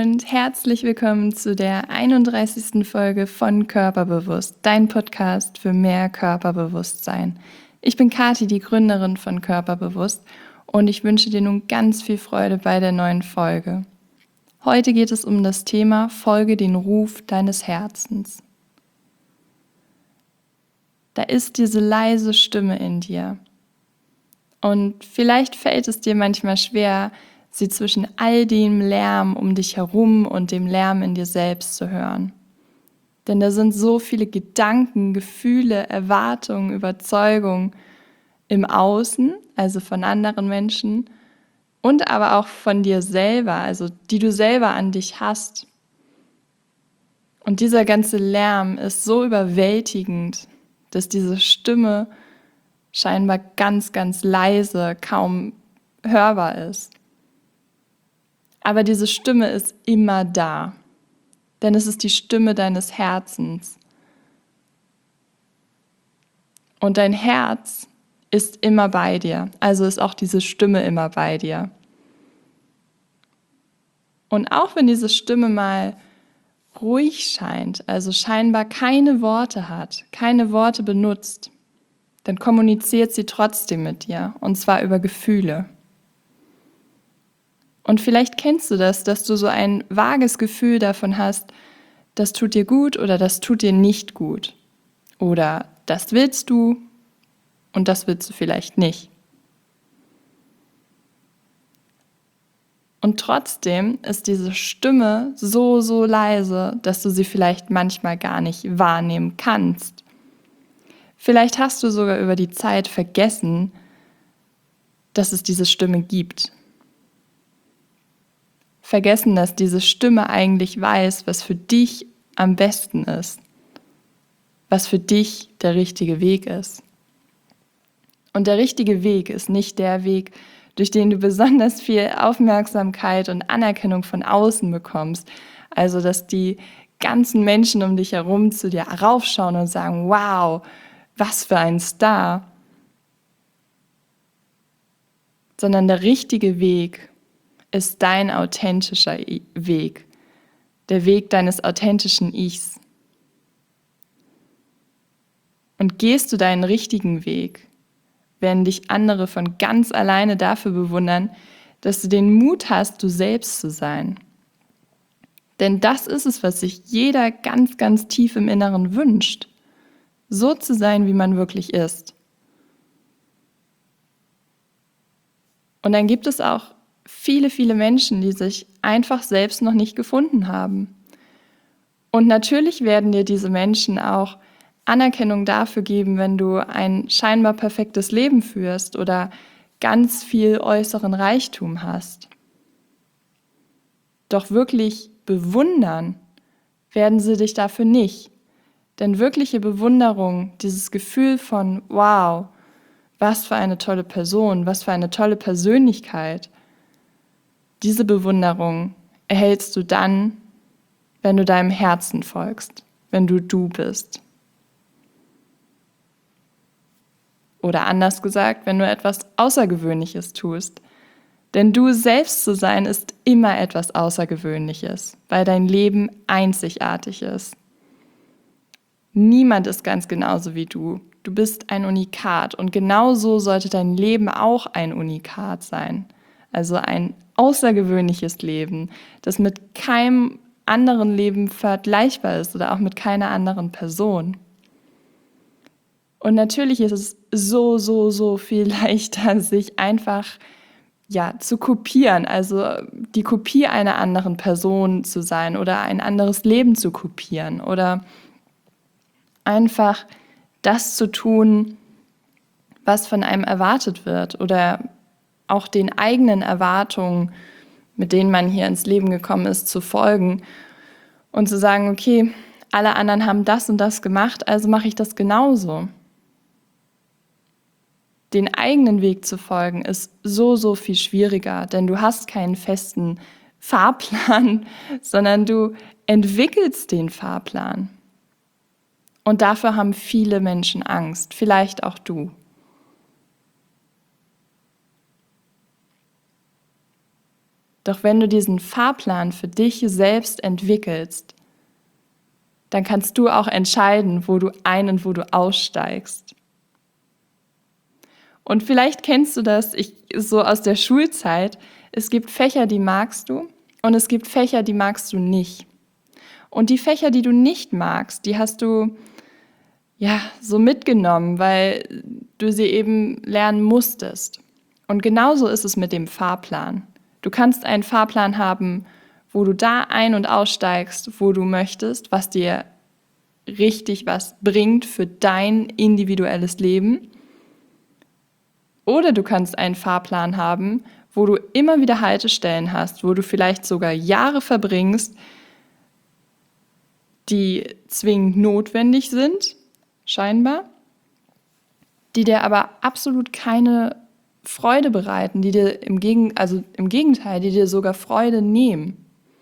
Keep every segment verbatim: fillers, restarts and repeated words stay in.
und herzlich willkommen zu der einunddreißigsten Folge von Körperbewusst, dein Podcast für mehr Körperbewusstsein. Ich bin Kathi, die Gründerin von Körperbewusst, und ich wünsche dir nun ganz viel Freude bei der neuen Folge. Heute geht es um das Thema Folge den Ruf deines Herzens. Da ist diese leise Stimme in dir. Und vielleicht fällt es dir manchmal schwer, sie zwischen all dem Lärm um dich herum und dem Lärm in dir selbst zu hören. Denn da sind so viele Gedanken, Gefühle, Erwartungen, Überzeugungen im Außen, also von anderen Menschen, und aber auch von dir selber, also die du selber an dich hast. Und dieser ganze Lärm ist so überwältigend, dass diese Stimme scheinbar ganz, ganz leise, kaum hörbar ist. Aber diese Stimme ist immer da, denn es ist die Stimme deines Herzens. Und dein Herz ist immer bei dir, also ist auch diese Stimme immer bei dir. Und auch wenn diese Stimme mal ruhig scheint, also scheinbar keine Worte hat, keine Worte benutzt, dann kommuniziert sie trotzdem mit dir, und zwar über Gefühle. Und vielleicht kennst du das, dass du so ein vages Gefühl davon hast, das tut dir gut oder das tut dir nicht gut. Oder das willst du und das willst du vielleicht nicht. Und trotzdem ist diese Stimme so, so leise, dass du sie vielleicht manchmal gar nicht wahrnehmen kannst. Vielleicht hast du sogar über die Zeit vergessen, dass es diese Stimme gibt. Vergessen, dass diese Stimme eigentlich weiß, was für dich am besten ist, was für dich der richtige Weg ist. Und der richtige Weg ist nicht der Weg, durch den du besonders viel Aufmerksamkeit und Anerkennung von außen bekommst. Also, dass die ganzen Menschen um dich herum zu dir raufschauen und sagen, wow, was für ein Star. Sondern der richtige Weg ist dein authentischer Weg, der Weg deines authentischen Ichs. Und gehst du deinen richtigen Weg, werden dich andere von ganz alleine dafür bewundern, dass du den Mut hast, du selbst zu sein. Denn das ist es, was sich jeder ganz, ganz tief im Inneren wünscht, so zu sein, wie man wirklich ist. Und dann gibt es auch viele, viele Menschen, die sich einfach selbst noch nicht gefunden haben. Und natürlich werden dir diese Menschen auch Anerkennung dafür geben, wenn du ein scheinbar perfektes Leben führst oder ganz viel äußeren Reichtum hast. Doch wirklich bewundern werden sie dich dafür nicht. Denn wirkliche Bewunderung, dieses Gefühl von wow, was für eine tolle Person, was für eine tolle Persönlichkeit, diese Bewunderung erhältst du dann, wenn du deinem Herzen folgst, wenn du du bist. Oder anders gesagt, wenn du etwas Außergewöhnliches tust. Denn du selbst zu sein ist immer etwas Außergewöhnliches, weil dein Leben einzigartig ist. Niemand ist ganz genauso wie du. Du bist ein Unikat und genauso sollte dein Leben auch ein Unikat sein. Also ein außergewöhnliches Leben, das mit keinem anderen Leben vergleichbar ist oder auch mit keiner anderen Person. Und natürlich ist es so, so, so viel leichter, sich einfach ja, zu kopieren, also die Kopie einer anderen Person zu sein oder ein anderes Leben zu kopieren oder einfach das zu tun, was von einem erwartet wird oder auch den eigenen Erwartungen, mit denen man hier ins Leben gekommen ist, zu folgen und zu sagen, okay, alle anderen haben das und das gemacht, also mache ich das genauso. Den eigenen Weg zu folgen ist so, so viel schwieriger, denn du hast keinen festen Fahrplan, sondern du entwickelst den Fahrplan. Und dafür haben viele Menschen Angst, vielleicht auch du. Doch wenn du diesen Fahrplan für dich selbst entwickelst, dann kannst du auch entscheiden, wo du ein- und wo du aussteigst. Und vielleicht kennst du das ich, so aus der Schulzeit. Es gibt Fächer, die magst du und es gibt Fächer, die magst du nicht. Und die Fächer, die du nicht magst, die hast du ja so mitgenommen, weil du sie eben lernen musstest. Und genauso ist es mit dem Fahrplan. Du kannst einen Fahrplan haben, wo du da ein- und aussteigst, wo du möchtest, was dir richtig was bringt für dein individuelles Leben. Oder du kannst einen Fahrplan haben, wo du immer wieder Haltestellen hast, wo du vielleicht sogar Jahre verbringst, die zwingend notwendig sind, scheinbar, die dir aber absolut keine Freude bereiten, die dir im, Gegen, also im Gegenteil, die dir sogar Freude nehmen.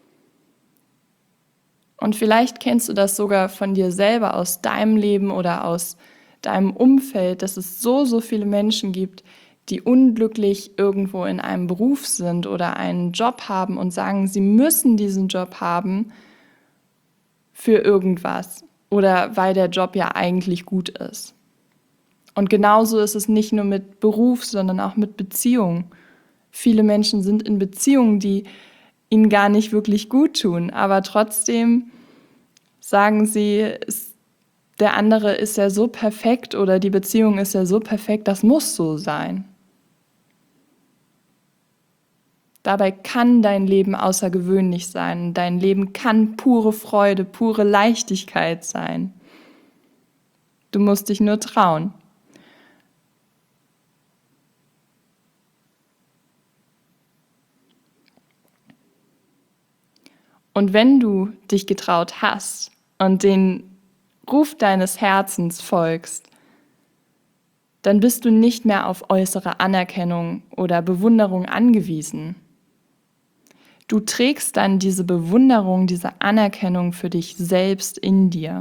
Und vielleicht kennst du das sogar von dir selber aus deinem Leben oder aus deinem Umfeld, dass es so, so viele Menschen gibt, die unglücklich irgendwo in einem Beruf sind oder einen Job haben und sagen, sie müssen diesen Job haben für irgendwas oder weil der Job ja eigentlich gut ist. Und genauso ist es nicht nur mit Beruf, sondern auch mit Beziehungen. Viele Menschen sind in Beziehungen, die ihnen gar nicht wirklich gut tun, aber trotzdem sagen sie, es, der andere ist ja so perfekt oder die Beziehung ist ja so perfekt, das muss so sein. Dabei kann dein Leben außergewöhnlich sein. Dein Leben kann pure Freude, pure Leichtigkeit sein. Du musst dich nur trauen. Und wenn du dich getraut hast und den Ruf deines Herzens folgst, dann bist du nicht mehr auf äußere Anerkennung oder Bewunderung angewiesen. Du trägst dann diese Bewunderung, diese Anerkennung für dich selbst in dir.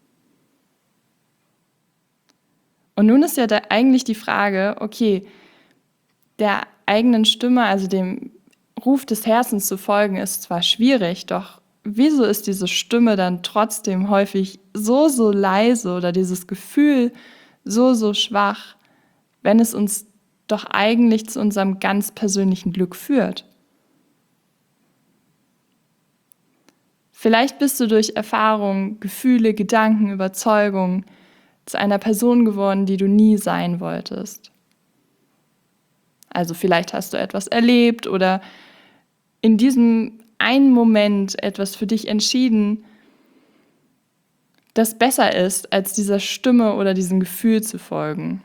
Und nun ist ja da eigentlich die Frage, okay, der eigenen Stimme, also dem Ruf des Herzens zu folgen, ist zwar schwierig, doch wieso ist diese Stimme dann trotzdem häufig so, so leise oder dieses Gefühl so, so schwach, wenn es uns doch eigentlich zu unserem ganz persönlichen Glück führt? Vielleicht bist du durch Erfahrung, Gefühle, Gedanken, Überzeugungen zu einer Person geworden, die du nie sein wolltest. Also vielleicht hast du etwas erlebt oder in diesem einen Moment etwas für dich entschieden, das besser ist, als dieser Stimme oder diesem Gefühl zu folgen.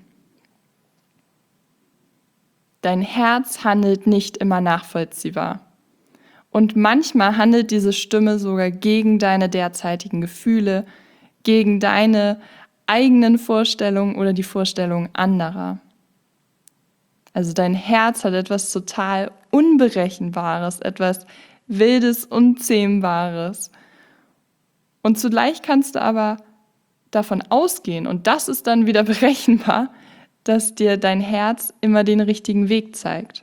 Dein Herz handelt nicht immer nachvollziehbar. Und manchmal handelt diese Stimme sogar gegen deine derzeitigen Gefühle, gegen deine eigenen Vorstellungen oder die Vorstellungen anderer. Also dein Herz hat etwas total Unberechenbares, etwas Wildes, Unzähmbares. Und zugleich kannst du aber davon ausgehen, und das ist dann wieder berechenbar, dass dir dein Herz immer den richtigen Weg zeigt.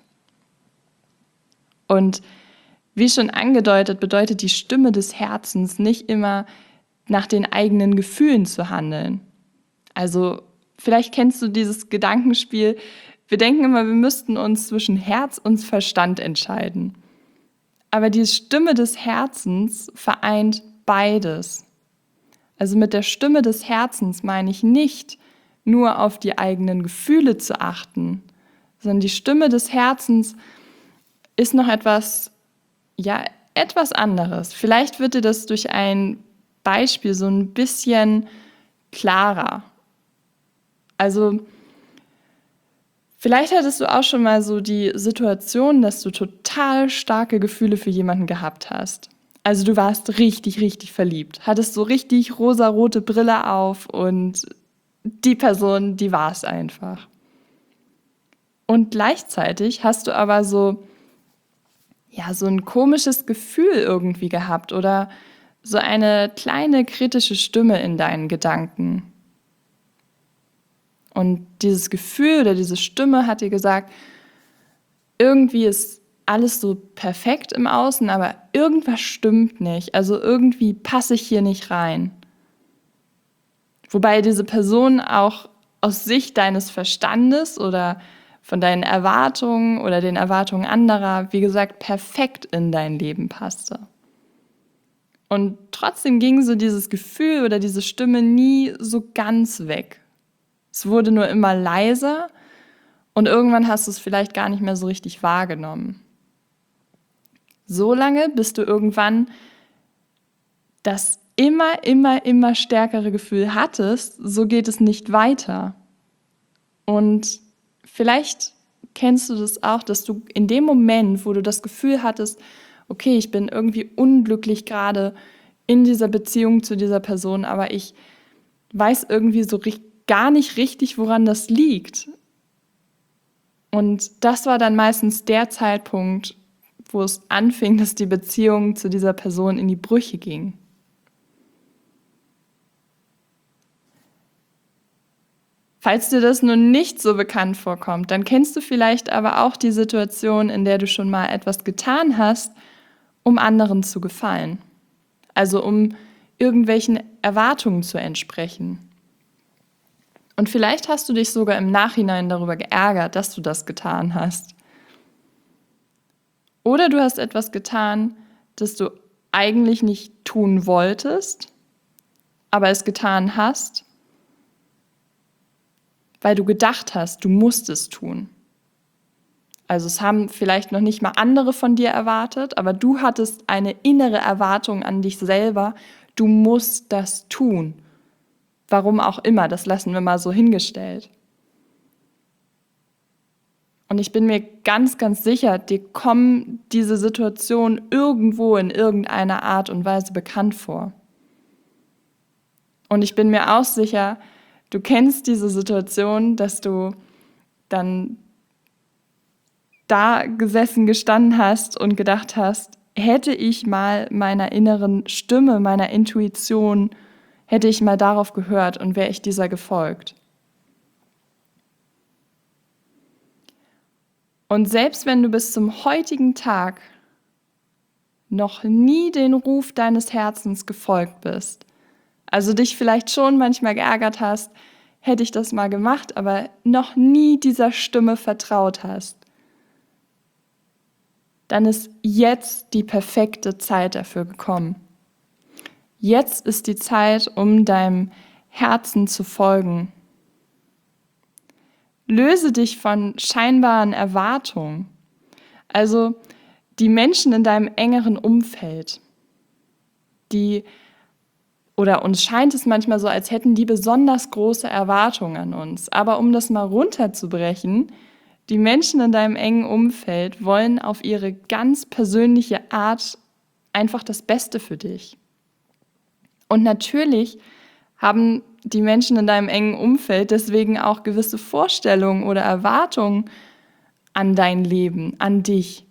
Und wie schon angedeutet, bedeutet die Stimme des Herzens nicht immer nach den eigenen Gefühlen zu handeln. Also vielleicht kennst du dieses Gedankenspiel, wir denken immer, wir müssten uns zwischen Herz und Verstand entscheiden. Aber die Stimme des Herzens vereint beides. Also mit der Stimme des Herzens meine ich nicht nur auf die eigenen Gefühle zu achten, sondern die Stimme des Herzens ist noch etwas, ja, etwas anderes. Vielleicht wird dir das durch ein Beispiel so ein bisschen klarer. Also vielleicht hattest du auch schon mal so die Situation, dass du total starke Gefühle für jemanden gehabt hast. Also du warst richtig, richtig verliebt, hattest so richtig rosarote Brille auf und die Person, die war es einfach. Und gleichzeitig hast du aber so, ja, so ein komisches Gefühl irgendwie gehabt oder so eine kleine kritische Stimme in deinen Gedanken. Und dieses Gefühl oder diese Stimme hat dir gesagt, irgendwie ist alles so perfekt im Außen, aber irgendwas stimmt nicht. Also irgendwie passe ich hier nicht rein. Wobei diese Person auch aus Sicht deines Verstandes oder von deinen Erwartungen oder den Erwartungen anderer, wie gesagt, perfekt in dein Leben passte. Und trotzdem ging so dieses Gefühl oder diese Stimme nie so ganz weg. Es wurde nur immer leiser und irgendwann hast du es vielleicht gar nicht mehr so richtig wahrgenommen. So lange, bis du irgendwann das immer, immer, immer stärkere Gefühl hattest, so geht es nicht weiter. Und vielleicht kennst du das auch, dass du in dem Moment, wo du das Gefühl hattest, okay, ich bin irgendwie unglücklich gerade in dieser Beziehung zu dieser Person, aber ich weiß irgendwie so gar nicht richtig, woran das liegt. Und das war dann meistens der Zeitpunkt, wo es anfing, dass die Beziehung zu dieser Person in die Brüche ging. Falls dir das nun nicht so bekannt vorkommt, dann kennst du vielleicht aber auch die Situation, in der du schon mal etwas getan hast, um anderen zu gefallen. Also um irgendwelchen Erwartungen zu entsprechen. Und vielleicht hast du dich sogar im Nachhinein darüber geärgert, dass du das getan hast. Oder du hast etwas getan, das du eigentlich nicht tun wolltest, aber es getan hast, weil du gedacht hast, du musst es tun. Also es haben vielleicht noch nicht mal andere von dir erwartet, aber du hattest eine innere Erwartung an dich selber, du musst das tun. Warum auch immer, das lassen wir mal so hingestellt. Und ich bin mir ganz, ganz sicher, dir kommen diese Situationen irgendwo in irgendeiner Art und Weise bekannt vor. Und ich bin mir auch sicher, du kennst diese Situation, dass du dann da gesessen, gestanden hast und gedacht hast, hätte ich mal meiner inneren Stimme, meiner Intuition, hätte ich mal darauf gehört und wäre ich dieser gefolgt. Und selbst wenn du bis zum heutigen Tag noch nie den Ruf deines Herzens gefolgt bist, also dich vielleicht schon manchmal geärgert hast, hätte ich das mal gemacht, aber noch nie dieser Stimme vertraut hast, dann ist jetzt die perfekte Zeit dafür gekommen. Jetzt ist die Zeit, um deinem Herzen zu folgen. Löse dich von scheinbaren Erwartungen. Also die Menschen in deinem engeren Umfeld, die, oder uns scheint es manchmal so, als hätten die besonders große Erwartungen an uns. Aber um das mal runterzubrechen, die Menschen in deinem engen Umfeld wollen auf ihre ganz persönliche Art einfach das Beste für dich. Und natürlich haben die Menschen in deinem engen Umfeld deswegen auch gewisse Vorstellungen oder Erwartungen an dein Leben, an dich.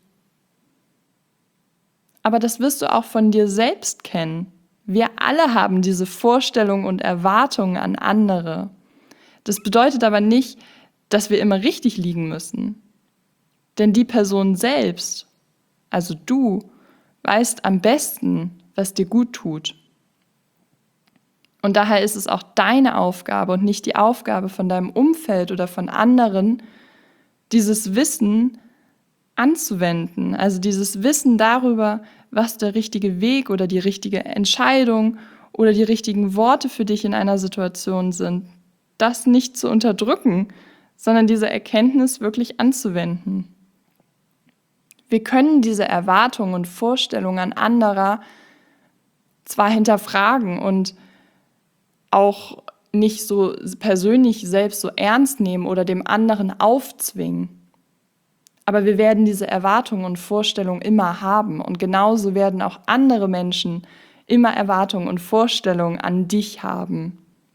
Aber das wirst du auch von dir selbst kennen. Wir alle haben diese Vorstellungen und Erwartungen an andere. Das bedeutet aber nicht, dass wir immer richtig liegen müssen. Denn die Person selbst, also du, weißt am besten, was dir gut tut. Und daher ist es auch deine Aufgabe und nicht die Aufgabe von deinem Umfeld oder von anderen, dieses Wissen anzuwenden. Also dieses Wissen darüber, was der richtige Weg oder die richtige Entscheidung oder die richtigen Worte für dich in einer Situation sind. Das nicht zu unterdrücken, sondern diese Erkenntnis wirklich anzuwenden. Wir können diese Erwartungen und Vorstellungen an anderer zwar hinterfragen und auch nicht so persönlich selbst so ernst nehmen oder dem anderen aufzwingen. Aber wir werden diese Erwartungen und Vorstellungen immer haben und genauso werden auch andere Menschen immer Erwartungen und Vorstellungen an dich haben.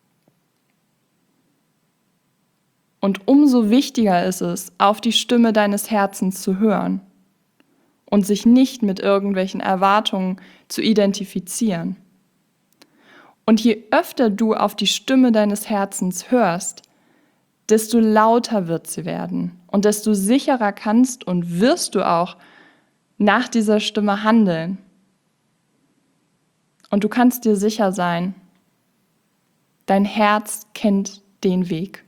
Und umso wichtiger ist es, auf die Stimme deines Herzens zu hören und sich nicht mit irgendwelchen Erwartungen zu identifizieren. Und je öfter du auf die Stimme deines Herzens hörst, desto lauter wird sie werden und desto sicherer kannst und wirst du auch nach dieser Stimme handeln. Und du kannst dir sicher sein, dein Herz kennt den Weg.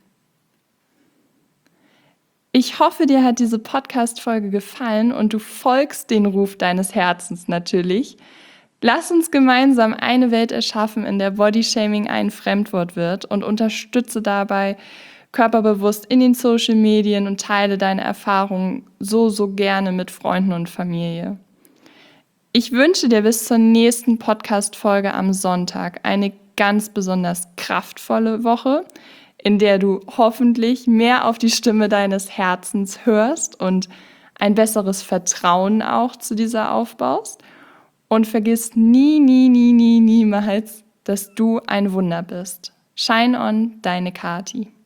Ich hoffe, dir hat diese Podcast-Folge gefallen und du folgst den Ruf deines Herzens natürlich. Lass uns gemeinsam eine Welt erschaffen, in der Bodyshaming ein Fremdwort wird, und unterstütze dabei körperbewusst in den Social Medien und teile deine Erfahrungen so, so gerne mit Freunden und Familie. Ich wünsche dir bis zur nächsten Podcast-Folge am Sonntag eine ganz besonders kraftvolle Woche, in der du hoffentlich mehr auf die Stimme deines Herzens hörst und ein besseres Vertrauen auch zu dieser aufbaust. Und vergiss nie, nie, nie, nie, niemals, dass du ein Wunder bist. Shine on, deine Kati.